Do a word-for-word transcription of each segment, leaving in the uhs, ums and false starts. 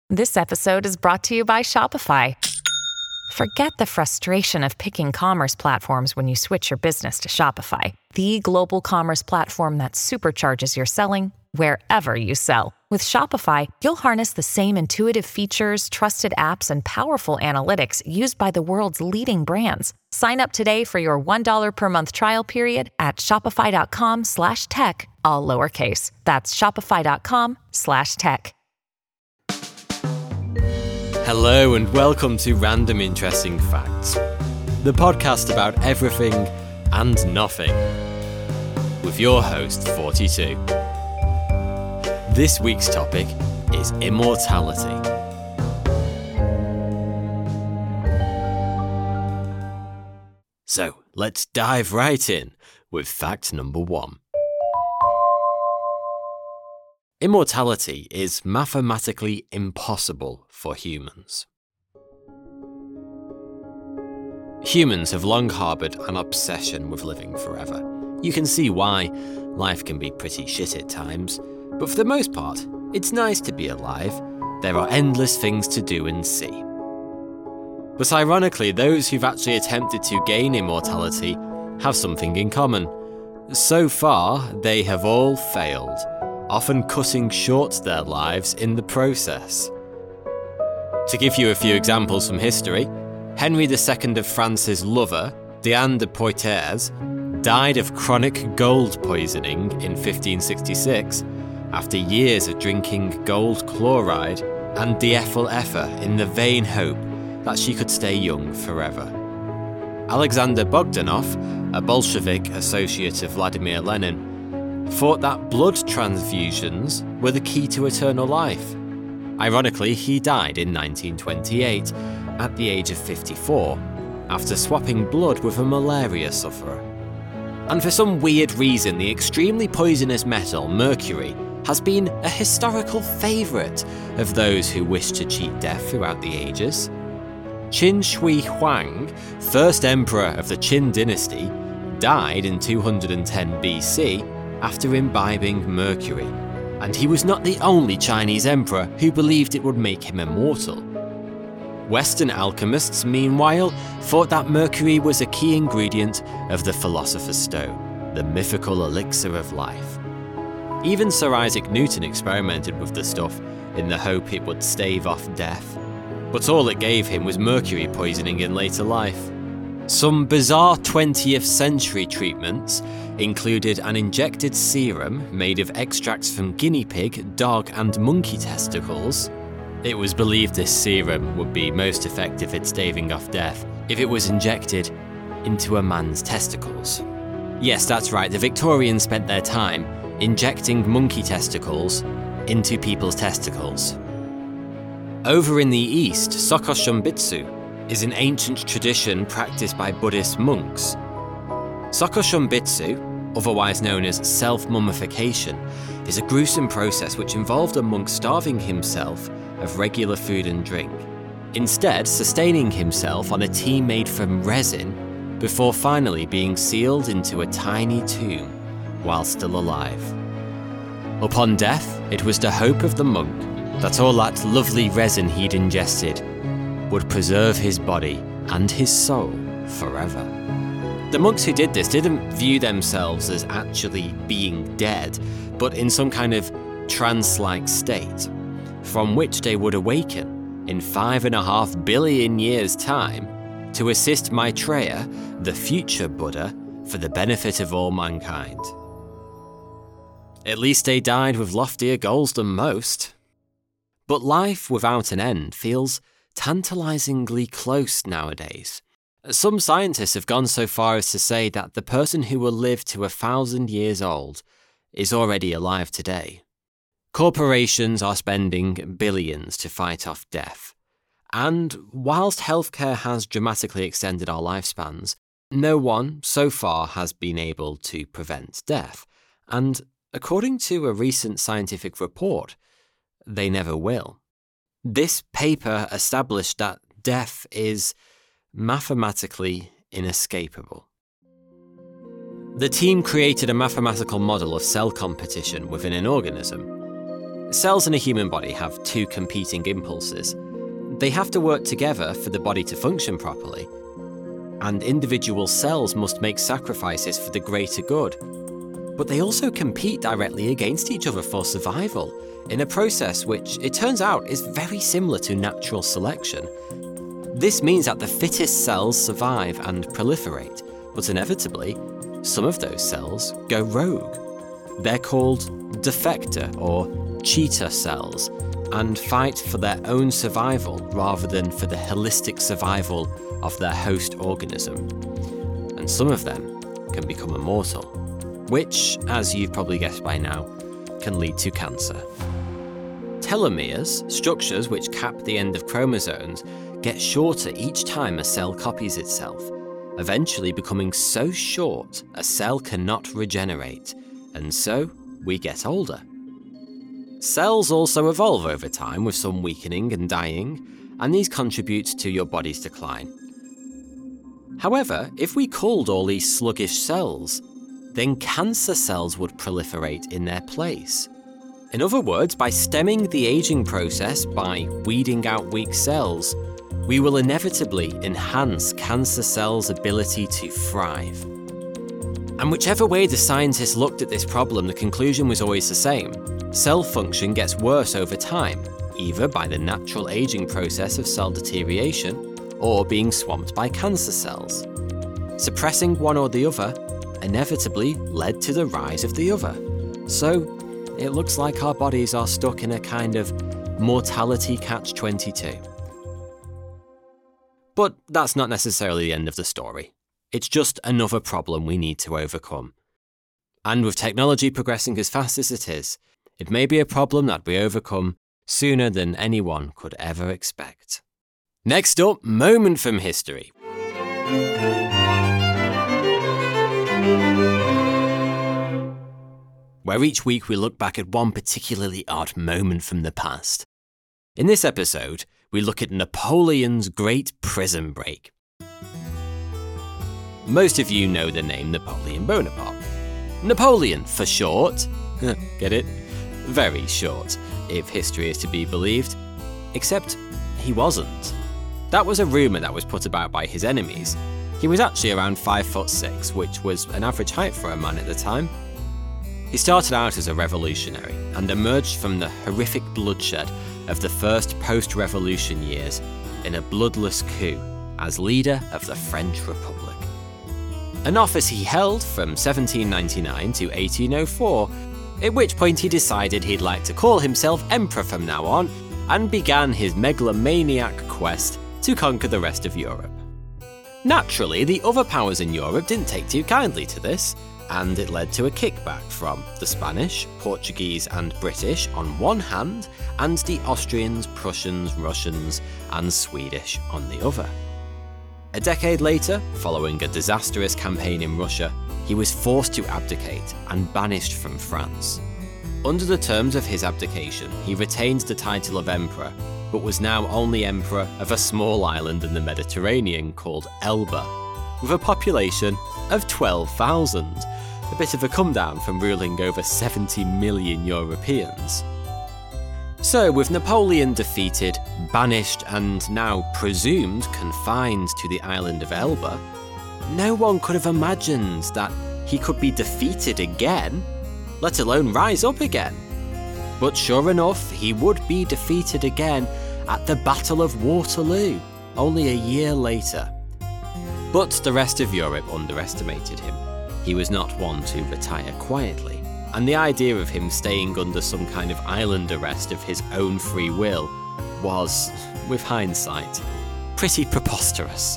This episode is brought to you by Shopify. Forget the frustration of picking commerce platforms when you switch your business to Shopify, the global commerce platform that supercharges your selling wherever you sell. With Shopify, you'll harness the same intuitive features, trusted apps, and powerful analytics used by the world's leading brands. Sign up today for your one dollar per month trial period at shopify.com slash tech, all lowercase. That's shopify.com slash tech. Hello and welcome to Random Interesting Facts, the podcast about everything and nothing, with your host, forty-two. This week's topic is immortality. So, let's dive right in with fact number one. Immortality is mathematically impossible for humans. Humans have long harboured an obsession with living forever. You can see why. Life can be pretty shit at times, but for the most part, it's nice to be alive. There are endless things to do and see. But ironically, those who've actually attempted to gain immortality have something in common. So far, they have all failed, often cutting short their lives in the process. To give you a few examples from history, Henry the Second of France's lover, Diane de Poitiers, died of chronic gold poisoning in fifteen sixty-six after years of drinking gold chloride and diethyl ether in the vain hope that she could stay young forever. Alexander Bogdanov, a Bolshevik associate of Vladimir Lenin, thought that blood transfusions were the key to eternal life. Ironically, he died in nineteen twenty-eight at the age of fifty-four after swapping blood with a malaria sufferer. And for some weird reason, the extremely poisonous metal mercury has been a historical favourite of those who wish to cheat death throughout the ages. Qin Shi Huang, first emperor of the Qin dynasty, died in two hundred ten B C after imbibing mercury, and he was not the only Chinese emperor who believed it would make him immortal. Western alchemists, meanwhile, thought that mercury was a key ingredient of the Philosopher's Stone, the mythical elixir of life. Even Sir Isaac Newton experimented with the stuff in the hope it would stave off death, but all it gave him was mercury poisoning in later life. Some bizarre twentieth century treatments included an injected serum made of extracts from guinea pig, dog, and monkey testicles. It was believed this serum would be most effective at staving off death if it was injected into a man's testicles. Yes, that's right, the Victorians spent their time injecting monkey testicles into people's testicles. Over in the East, Soko Shunbitsu is an ancient tradition practiced by Buddhist monks. Soko Shunbitsu, otherwise known as self-mummification, is a gruesome process which involved a monk starving himself of regular food and drink, instead sustaining himself on a tea made from resin before finally being sealed into a tiny tomb while still alive. Upon death, it was the hope of the monk that all that lovely resin he'd ingested would preserve his body and his soul forever. The monks who did this didn't view themselves as actually being dead, but in some kind of trance-like state, from which they would awaken in five and a half billion years' time to assist Maitreya, the future Buddha, for the benefit of all mankind. At least they died with loftier goals than most. But life without an end feels tantalizingly close nowadays. Some scientists have gone so far as to say that the person who will live to a thousand years old is already alive today. Corporations are spending billions to fight off death. And whilst healthcare has dramatically extended our lifespans, no one so far has been able to prevent death. And according to a recent scientific report, they never will. This paper established that death is mathematically inescapable. The team created a mathematical model of cell competition within an organism. Cells in a human body have two competing impulses. They have to work together for the body to function properly, and individual cells must make sacrifices for the greater good. But they also compete directly against each other for survival, in a process which, it turns out, is very similar to natural selection. This means that the fittest cells survive and proliferate, but inevitably, some of those cells go rogue. They're called defector or cheater cells, and fight for their own survival rather than for the holistic survival of their host organism. And some of them can become immortal, which, as you've probably guessed by now, can lead to cancer. Telomeres, structures which cap the end of chromosomes, get shorter each time a cell copies itself, eventually becoming so short a cell cannot regenerate, and so we get older. Cells also evolve over time, with some weakening and dying, and these contribute to your body's decline. However, if we culled all these sluggish cells, then cancer cells would proliferate in their place. In other words, by stemming the aging process by weeding out weak cells, we will inevitably enhance cancer cells' ability to thrive. And whichever way the scientists looked at this problem, the conclusion was always the same. Cell function gets worse over time, either by the natural aging process of cell deterioration, or being swamped by cancer cells. Suppressing one or the other inevitably led to the rise of the other. So, it looks like our bodies are stuck in a kind of mortality catch twenty-two. But that's not necessarily the end of the story. It's just another problem we need to overcome. And with technology progressing as fast as it is, it may be a problem that we overcome sooner than anyone could ever expect. Next up, moment from history. Where each week we look back at one particularly odd moment from the past. In this episode, we look at Napoleon's Great Prison Break. Most of you know the name Napoleon Bonaparte. Napoleon for short. Get it? Very short, if history is to be believed. Except he wasn't. That was a rumour that was put about by his enemies. He was actually around five foot six, which was an average height for a man at the time. He started out as a revolutionary and emerged from the horrific bloodshed of the first post-revolution years in a bloodless coup as leader of the French Republic. An office he held from seventeen ninety-nine to eighteen oh four, at which point he decided he'd like to call himself emperor from now on, and began his megalomaniac quest to conquer the rest of Europe. Naturally, the other powers in Europe didn't take too kindly to this, and it led to a kickback from the Spanish, Portuguese and British on one hand, and the Austrians, Prussians, Russians and Swedish on the other. A decade later, following a disastrous campaign in Russia, he was forced to abdicate and banished from France. Under the terms of his abdication, he retained the title of emperor, but was now only emperor of a small island in the Mediterranean called Elba, with a population of twelve thousand, a bit of a come down from ruling over seventy million Europeans. So, with Napoleon defeated, banished, and now presumed confined to the island of Elba, no one could have imagined that he could be defeated again, let alone rise up again. But sure enough, he would be defeated again at the Battle of Waterloo, only a year later. But the rest of Europe underestimated him. He was not one to retire quietly, and the idea of him staying under some kind of island arrest of his own free will was, with hindsight, pretty preposterous.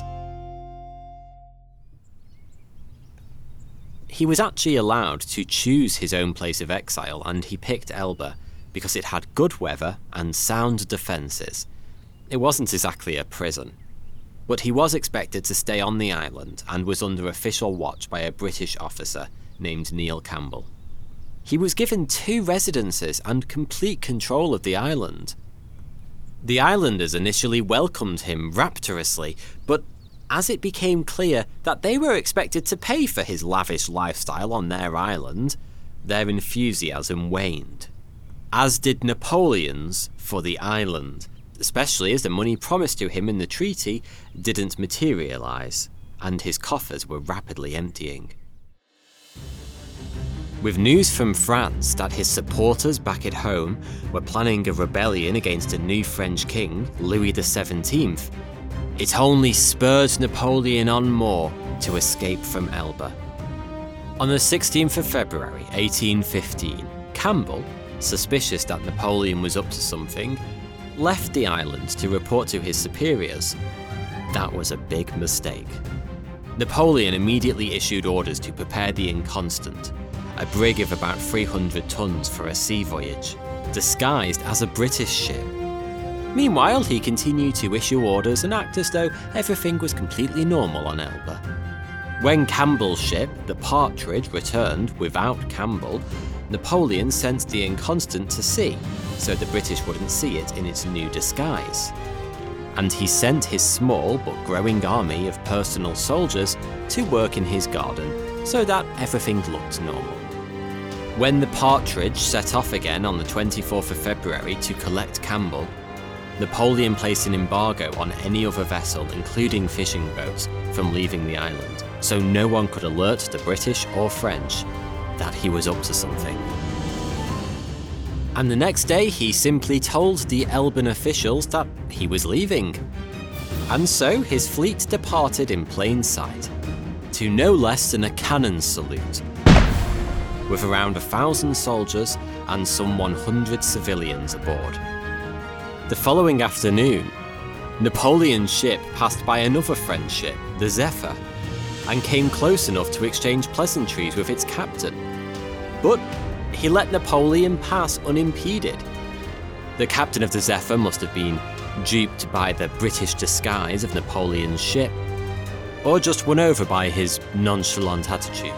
He was actually allowed to choose his own place of exile, and he picked Elba because it had good weather and sound defences. It wasn't exactly a prison. But he was expected to stay on the island and was under official watch by a British officer named Neil Campbell. He was given two residences and complete control of the island. The islanders initially welcomed him rapturously, but as it became clear that they were expected to pay for his lavish lifestyle on their island, their enthusiasm waned. as did Napoleon's for the island, especially as the money promised to him in the treaty didn't materialise, and his coffers were rapidly emptying. With news from France that his supporters back at home were planning a rebellion against a new French king, Louis the seventeenth, it only spurred Napoleon on more to escape from Elba. On the sixteenth of February eighteen fifteen, Campbell, suspicious that Napoleon was up to something, left the island to report to his superiors. That was a big mistake. Napoleon immediately issued orders to prepare the Inconstant, a brig of about three hundred tons for a sea voyage, disguised as a British ship. Meanwhile, he continued to issue orders and act as though everything was completely normal on Elba. When Campbell's ship, the Partridge, returned without Campbell, Napoleon sent the Inconstant to sea, so the British wouldn't see it in its new disguise. And he sent his small but growing army of personal soldiers to work in his garden, so that everything looked normal. When the Partridge set off again on the twenty-fourth of February to collect Campbell, Napoleon placed an embargo on any other vessel, including fishing boats, from leaving the island, so no one could alert the British or French that he was up to something. And the next day, he simply told the Elban officials that he was leaving. And so his fleet departed in plain sight, to no less than a cannon salute, with around a thousand soldiers and some one hundred civilians aboard. The following afternoon, Napoleon's ship passed by another French ship, the Zephyr, and came close enough to exchange pleasantries with its captain. But he let Napoleon pass unimpeded. The captain of the Zephyr must have been duped by the British disguise of Napoleon's ship, or just won over by his nonchalant attitude.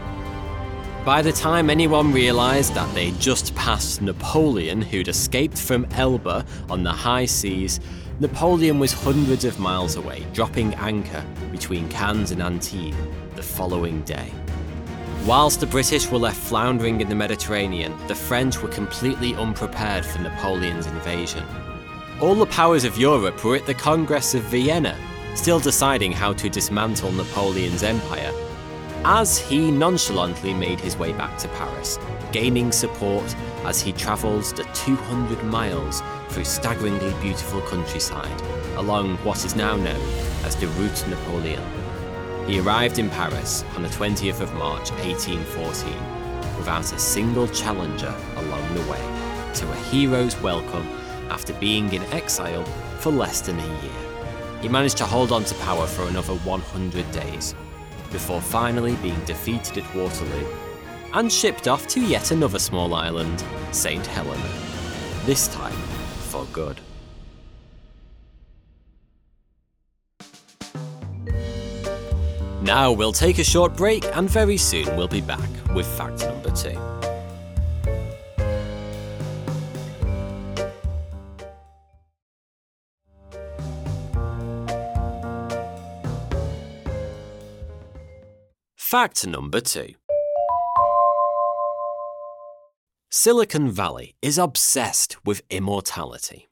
By the time anyone realised that they'd just passed Napoleon, who'd escaped from Elba on the high seas, Napoleon was hundreds of miles away, dropping anchor between Cannes and Antibes the following day. Whilst the British were left floundering in the Mediterranean, the French were completely unprepared for Napoleon's invasion. All the powers of Europe were at the Congress of Vienna, still deciding how to dismantle Napoleon's empire, as he nonchalantly made his way back to Paris, gaining support as he travelled the two hundred miles through staggeringly beautiful countryside along what is now known as the Route Napoleon. He arrived in Paris on the twentieth of March eighteen fourteen without a single challenger along the way, to a hero's welcome after being in exile for less than a year. He managed to hold on to power for another one hundred days, before finally being defeated at Waterloo and shipped off to yet another small island, Saint Helena, this time for good. Now we'll take a short break, and very soon we'll be back with fact number two. Fact number two. Silicon Valley is obsessed with immortality.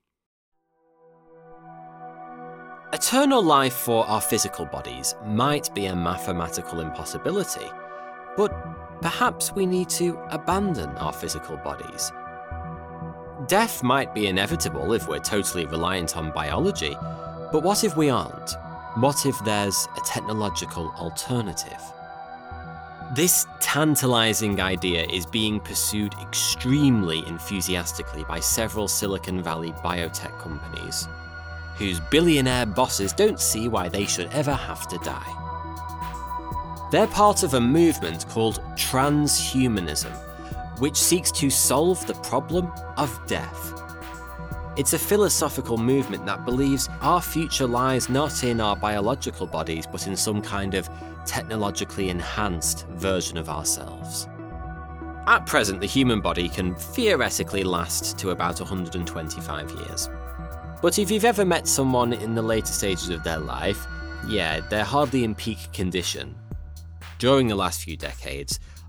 Eternal life for our physical bodies might be a mathematical impossibility, but perhaps we need to abandon our physical bodies. Death might be inevitable if we're totally reliant on biology, but what if we aren't? What if there's a technological alternative? This tantalizing idea is being pursued extremely enthusiastically by several Silicon Valley biotech companies, whose billionaire bosses don't see why they should ever have to die. They're part of a movement called transhumanism, which seeks to solve the problem of death. It's a philosophical movement that believes our future lies not in our biological bodies, but in some kind of technologically enhanced version of ourselves. At present, the human body can theoretically last to about one hundred twenty-five years. But if you've ever met someone in the later stages of their life, yeah, they're hardly in peak condition. During the last few decades,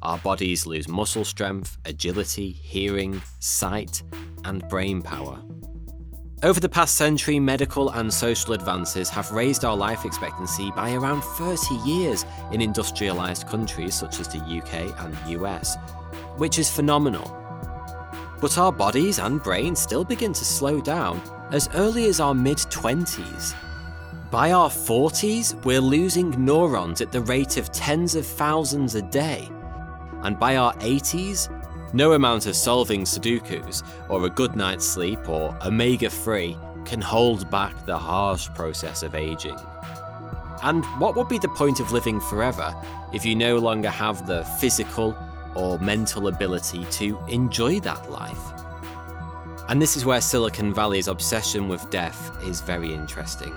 our bodies lose muscle strength, agility, hearing, sight, and brain power. Over the past century, medical and social advances have raised our life expectancy by around thirty years in industrialised countries such as the U K and the U S, which is phenomenal. But our bodies and brains still begin to slow down as early as our mid-twenties. By our forties, we're losing neurons at the rate of tens of thousands a day. And by our eighties, no amount of solving Sudokus, or a good night's sleep, or omega three can hold back the harsh process of aging. And what would be the point of living forever if you no longer have the physical or mental ability to enjoy that life? And this is where Silicon Valley's obsession with death is very interesting.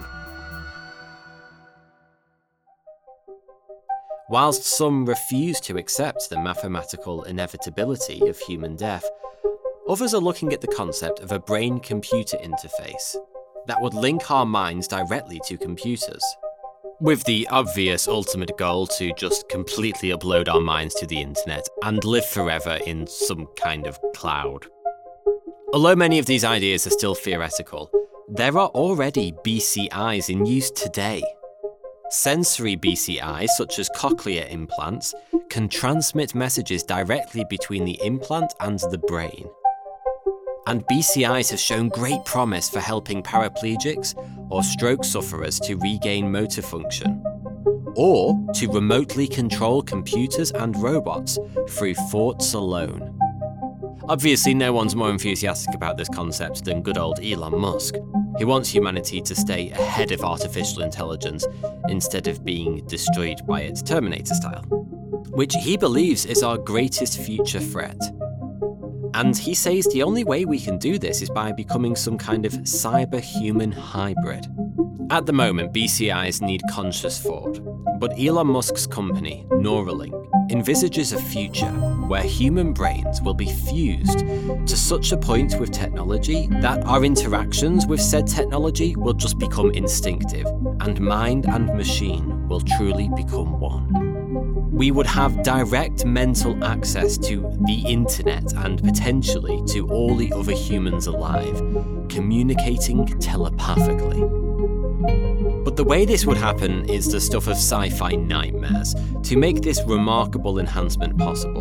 Whilst some refuse to accept the mathematical inevitability of human death, others are looking at the concept of a brain-computer interface that would link our minds directly to computers, with the obvious ultimate goal to just completely upload our minds to the internet and live forever in some kind of cloud. Although many of these ideas are still theoretical, there are already B C Is in use today. Sensory B C Is, such as cochlear implants, can transmit messages directly between the implant and the brain. And B C Is have shown great promise for helping paraplegics or stroke sufferers to regain motor function, or to remotely control computers and robots through thoughts alone. Obviously, no one's more enthusiastic about this concept than good old Elon Musk. He wants humanity to stay ahead of artificial intelligence instead of being destroyed by it, Terminator style, which he believes is our greatest future threat. And he says the only way we can do this is by becoming some kind of cyber-human hybrid. At the moment, B C Is need conscious thought, but Elon Musk's company, Neuralink, envisages a future where human brains will be fused to such a point with technology that our interactions with said technology will just become instinctive, and mind and machine will truly become one. We would have direct mental access to the internet and potentially to all the other humans alive, communicating telepathically. But the way this would happen is the stuff of sci-fi nightmares to make this remarkable enhancement possible.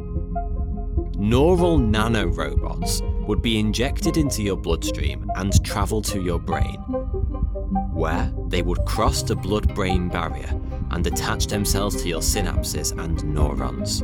Neural nanorobots would be injected into your bloodstream and travel to your brain, where they would cross the blood-brain barrier and attach themselves to your synapses and neurons.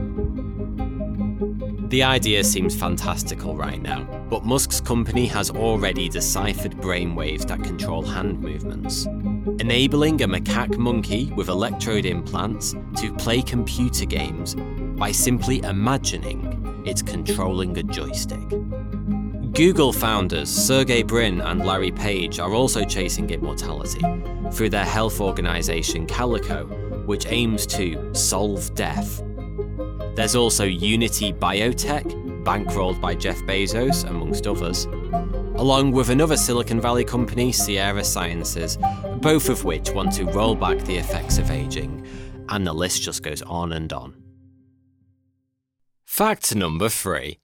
The idea seems fantastical right now, but Musk's company has already deciphered brainwaves that control hand movements, enabling a macaque monkey with electrode implants to play computer games by simply imagining it's controlling a joystick. Google founders Sergey Brin and Larry Page are also chasing immortality through their health organization Calico, which aims to solve death. There's also Unity Biotech, bankrolled by Jeff Bezos, amongst others, along with another Silicon Valley company, Sierra Sciences, both of which want to roll back the effects of aging, and the list just goes on and on. Fact number three.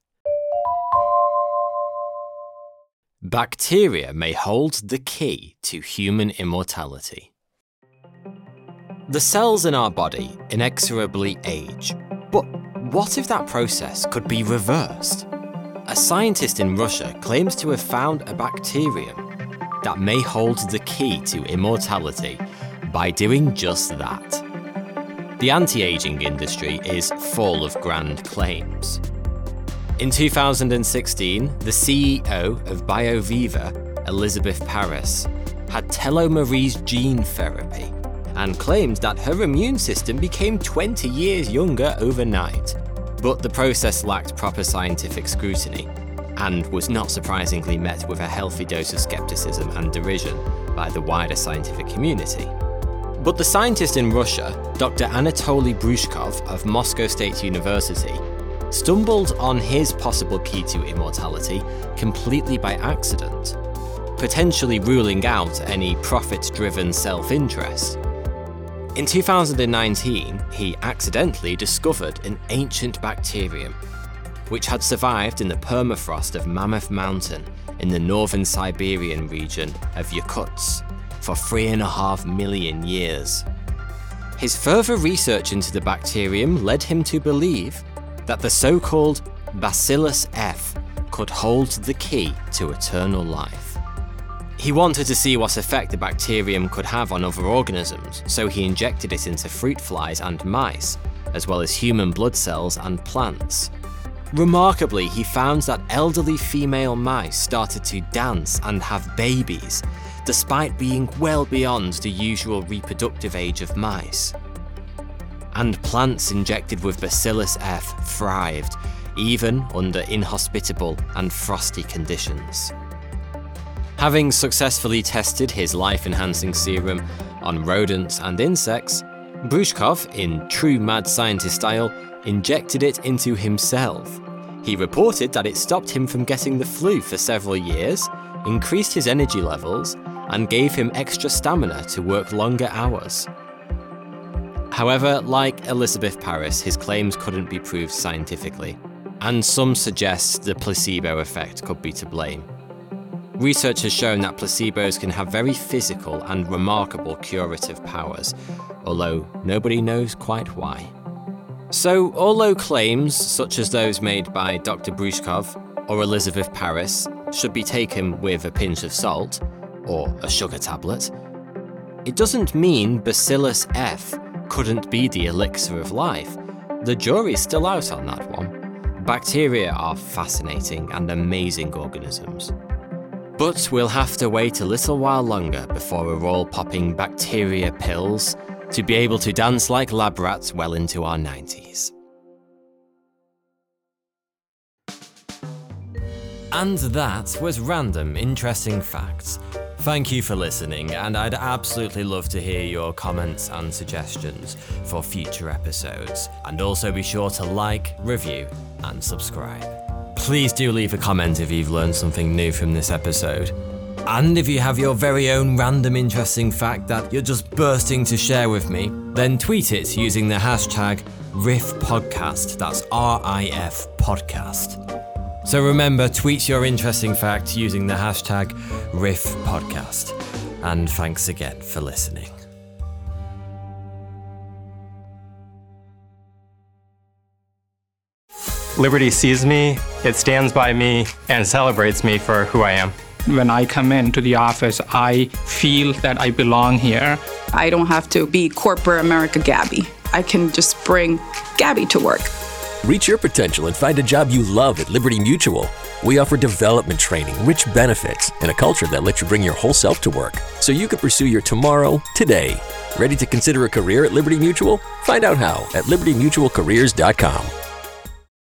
Bacteria may hold the key to human immortality. The cells in our body inexorably age, but what if that process could be reversed? A scientist in Russia claims to have found a bacterium that may hold the key to immortality by doing just that. The anti-aging industry is full of grand claims. In two thousand sixteen, the C E O of BioViva, Elizabeth Paris, had telomerase gene therapy and claimed that her immune system became twenty years younger overnight. But the process lacked proper scientific scrutiny and was not surprisingly met with a healthy dose of skepticism and derision by the wider scientific community. But the scientist in Russia, Doctor Anatoly Brushkov of Moscow State University, stumbled on his possible key to immortality completely by accident, potentially ruling out any profit-driven self-interest. In two thousand nineteen, he accidentally discovered an ancient bacterium, which had survived in the permafrost of Mammoth Mountain in the northern Siberian region of Yakutsk for three and a half million years. His further research into the bacterium led him to believe that the so-called Bacillus F could hold the key to eternal life. He wanted to see what effect the bacterium could have on other organisms, so he injected it into fruit flies and mice, as well as human blood cells and plants. Remarkably, he found that elderly female mice started to dance and have babies, despite being well beyond the usual reproductive age of mice. And plants injected with Bacillus F thrived, even under inhospitable and frosty conditions. Having successfully tested his life-enhancing serum on rodents and insects, Brushkov, in true mad scientist style, injected it into himself. He reported that it stopped him from getting the flu for several years, increased his energy levels, and gave him extra stamina to work longer hours. However, like Elizabeth Parris, his claims couldn't be proved scientifically, and some suggest the placebo effect could be to blame. Research has shown that placebos can have very physical and remarkable curative powers, although nobody knows quite why. So, although claims such as those made by Doctor Brushkov or Elizabeth Parris should be taken with a pinch of salt, or a sugar tablet, it doesn't mean Bacillus F couldn't be the elixir of life. The jury's still out on that one. Bacteria are fascinating and amazing organisms. But we'll have to wait a little while longer before we're all popping bacteria pills to be able to dance like lab rats well into our nineties. And that was Random Interesting Facts. Thank you for listening, and I'd absolutely love to hear your comments and suggestions for future episodes. And also be sure to like, review, and subscribe. Please do leave a comment if you've learned something new from this episode. And if you have your very own random interesting fact that you're just bursting to share with me, then tweet it using the hashtag RIFPodcast. That's R I F podcast. So remember, tweet your interesting fact using the hashtag RIFPodcast. And thanks again for listening. Liberty sees me, it stands by me, and celebrates me for who I am. When I come into the office, I feel that I belong here. I don't have to be corporate America Gabby. I can just bring Gabby to work. Reach your potential and find a job you love at Liberty Mutual. We offer development training, rich benefits, and a culture that lets you bring your whole self to work, so you can pursue your tomorrow today. Ready to consider a career at Liberty Mutual? Find out how at liberty mutual careers dot com.